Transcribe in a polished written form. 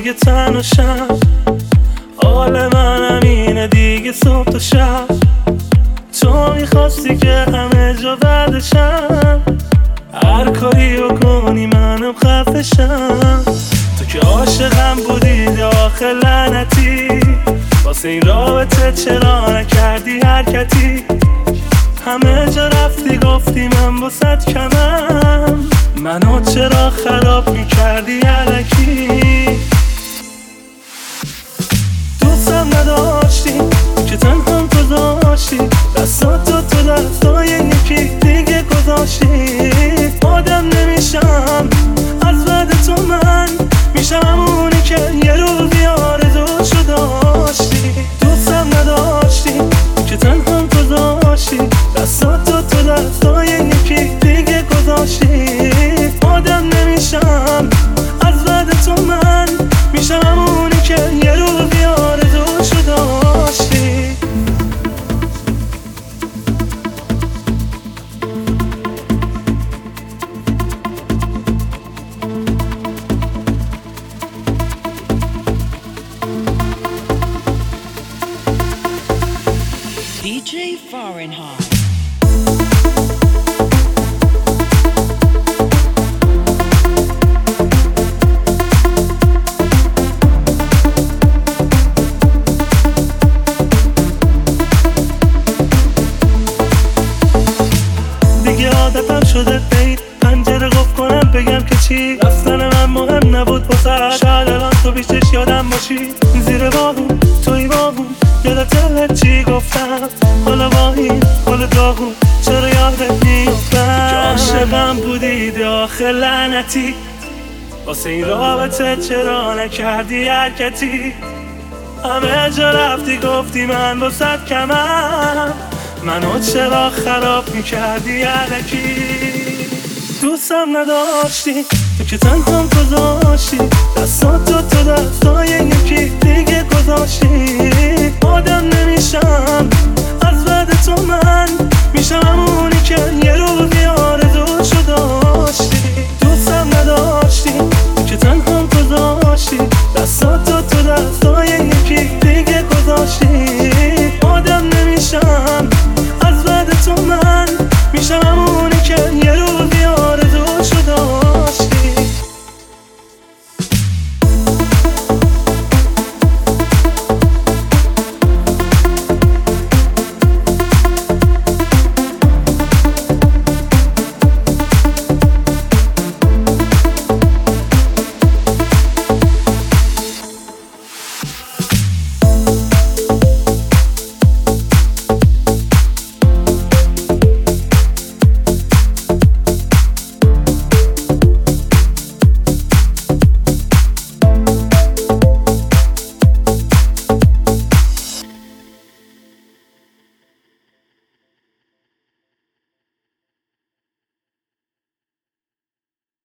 دیگه تنهاشم، حال منم اینه دیگه صبح تا شب. تو میخواستی که همه جا بعدشم، هر کاری بکنی منم خفشم. تو که عاشقم بودی آخه لعنتی، واسه این رابطه چرا نکردی حرکتی؟ همه جا رفتی گفتی من واسد کمم، منو چرا خراب میکردی الکی؟ دوستم نداشتی که تنهام گذاشتی، دستاتو تو دستای یکی دیگه گذاشتی. آدم نمیشم از بعد تو، من میشم همونی که یه روزی آرزوشو داشتی. دوستم نداشتی که تنهام گذاشتی، دستاتو تو دستای یکی دیگه گذاشتی. آدم نمیشم از بعد تو، من میشم همونی که یه روزی آرزوشو داشتی. DJ Fahrenheit. دیگه عادتم شده بید پنجره قفل کنم بگم که چی، رفتن من مهم نبود واسه شاید الان تو بیشتش یادم باشی. زیر باغون توی باغون یادت چی گفتم، حالا واهی حالا داغون چرا یادت میفتم که عاشقم بودید آخه لعنتی، واسه این رابطه چرا نکردی حرکتی؟ همه جا رفتی گفتی من واسد کمم، منو چرا خراب میکردی الکی؟ دوستم نداشتی تو که تنهام گذاشتی، دستاتو تو دستای یکی دیگه گذاشتی. آدم نمیشم از بعد تو، من میشم همونی که یه روزی